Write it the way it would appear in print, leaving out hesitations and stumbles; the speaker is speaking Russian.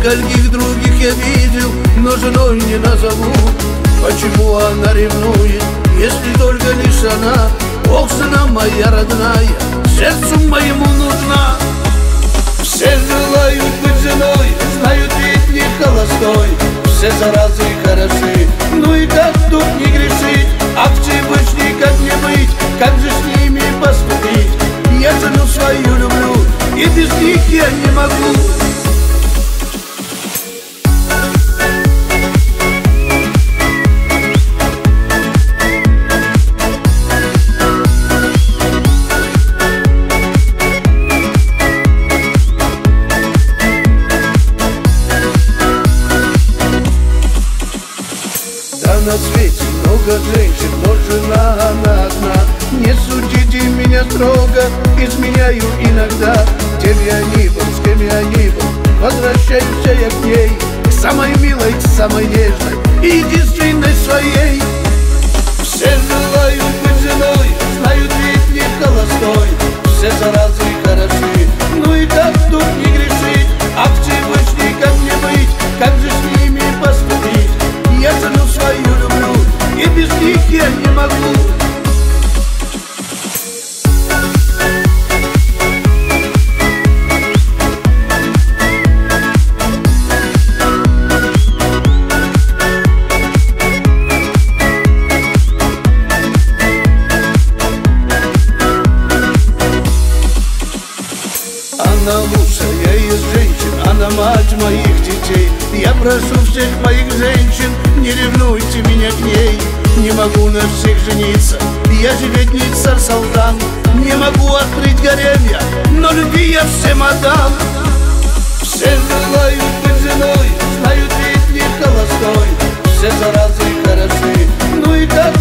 Нескольких других я видел, но женой не назову. Почему она ревнует, если только лишь она? Ох, жена моя родная, сердцу моему нужна. Все желают быть женой, знают, ведь не холостой. Все заразы хороши, ну и как тут не грешить? А к больше никак не быть, как же с ними поступить? Я жену свою люблю, и без них я не могу. На свете много женщин, но жена она одна. Не судите меня строго, изменяю иногда. Тем я ни был, с кем я ни был, возвращаюсь я к ней, к самой милой, к самой нежной и единственной своей. Все желают быть женой, знают, ведь не холостой. Все заразы хороши, ну и как тут не грешить? А к больше никак не быть, как же с ними поступить? Я жену свою люблю, и без них я не могу. Она муж, я из женщин, она мать моих детей. Я прошу всех моих женщин, не ревнуйте меня к ней. Не могу на всех жениться, я же ведь не царь-салтан. Не могу открыть гарем я, но любви я всем отдам. Все желают быть женой, знают, ведь не холостой. Все заразы хороши, ну и как